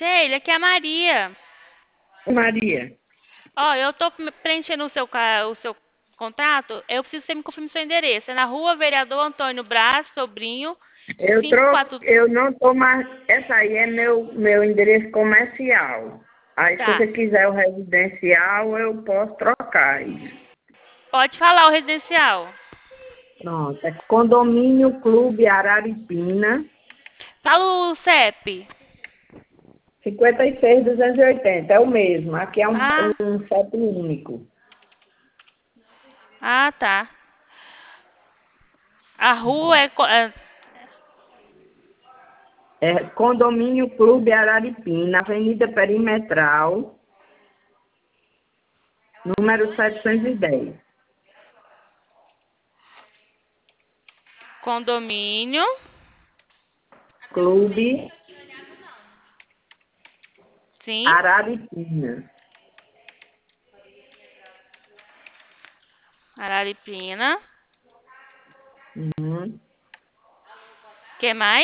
Sheila, aqui é a Maria. Maria, Ó, eu tô preenchendo o seu contrato. Eu preciso que você me confirme seu endereço. É na rua Vereador Antônio Brás, Sobrinho, quatro. eu não tô mais, essa aí é meu endereço comercial. Aí se Tá. você quiser o residencial, eu posso trocar isso. Pode falar o residencial. Pronto, é Condomínio Clube Araripina, Fala o CEP. 56.280, é o mesmo. Aqui é Ah, um CEP único. tá. A rua é. É Condomínio Clube Araripina, Avenida Perimetral, número 710. Condomínio. Clube Sim. Araripina. Araripina. Uhum. Que mais?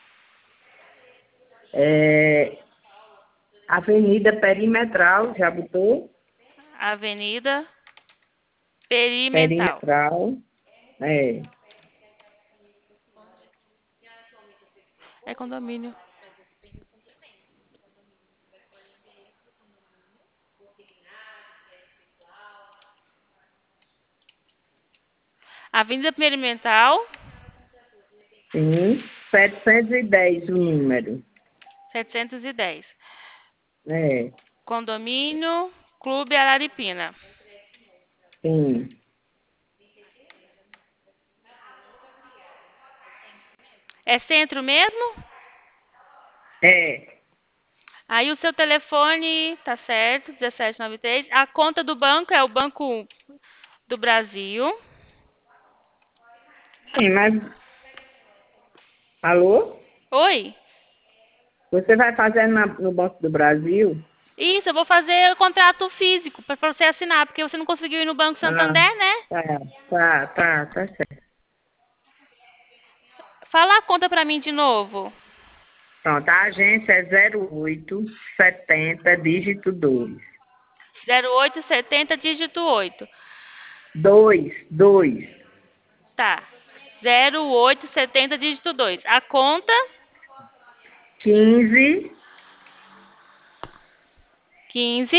É, Avenida Perimetral, já botou? Avenida Perimental. Perimetral, é. É condomínio. Avenida Perimental, Sim, 710 o número. 710. É, Condomínio Clube Araripina. sim. É centro mesmo? É, Aí o seu telefone tá certo, 1793. A conta do banco é o Banco do Brasil. sim, mas... Alô? Oi? Você vai fazer no Banco do Brasil? Isso, eu vou fazer o contrato físico para você assinar, porque você não conseguiu ir no Banco Ah, Santander, né? tá certo. Fala a conta para mim de novo. Pronto, a agência é 0870, dígito 2. 0870 dígito 8. 2. Tá. 0870 dígito 2. A conta 15, 15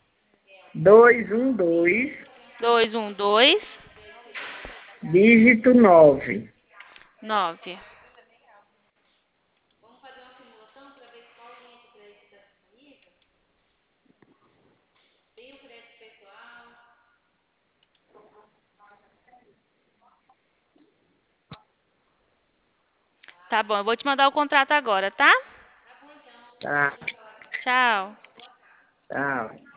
212, 212 dígito 9. 9. Tá bom, eu vou te mandar o contrato agora, tá? Tá, Tchau. tá.